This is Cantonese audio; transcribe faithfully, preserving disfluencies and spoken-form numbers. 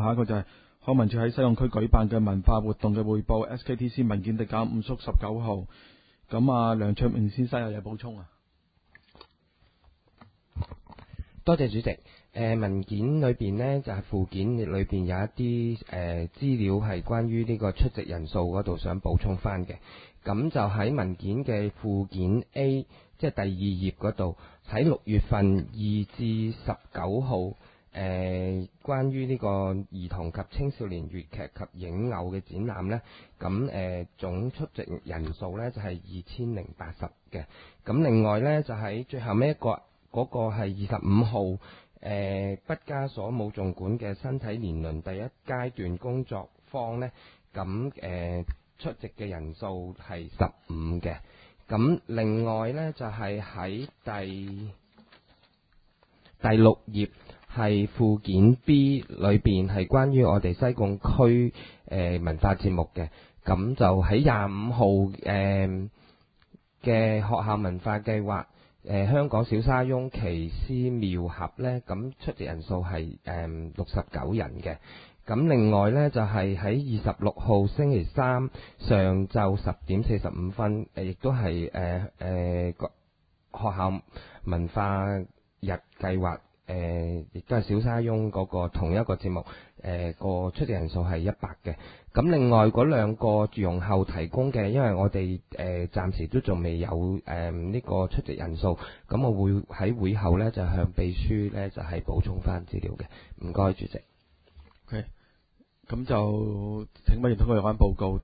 下一個就係康文署喺西貢區舉辦嘅文化活動嘅匯報 S K T C 文件遞減五叔十九號。咁啊，梁卓明先生有嘢補充啊？ 多謝主席。誒、呃、文件裏邊呢，就係、是、附件裏邊有一啲誒資料係關於呢個出席人數嗰度想補充翻嘅。咁就喺文件嘅附件 A， 即係第二頁嗰度，喺六月份二至十九號，誒、呃、關於呢個兒童及青少年粵劇及影偶嘅展覽呢，咁誒、呃、總出席人數呢，就係二千零八十嘅。咁另外呢，就喺最後尾一個。嗰個係二十五號，誒、呃、畢加索舞縱館嘅身體年齡第一階段工作坊呢，咁誒、呃、出席嘅人數係十五嘅。咁另外呢，就係、是、喺第第六頁係附件 B 裏邊係關於我哋西貢區誒、呃、文化節目嘅。咁就喺廿五號誒嘅學校文化計劃。誒、呃、香港小沙翁奇思妙合呢，咁出席人數係誒六十九人嘅。咁另外呢，就係喺二十六號星期三上晝十點四十五分，誒亦都係誒誒個學校文化日計劃，誒亦都係小沙翁嗰個同一個節目，誒、呃、個出席人數係一百嘅。咁另外嗰兩個容後提供嘅，因為我哋誒、呃、暫時都仲未有誒呢、呃這個出席人數，咁我會喺會後呢就向秘書呢就係、是、補充翻資料嘅。唔該，主席。 OK，咁就請委員通過有關報告。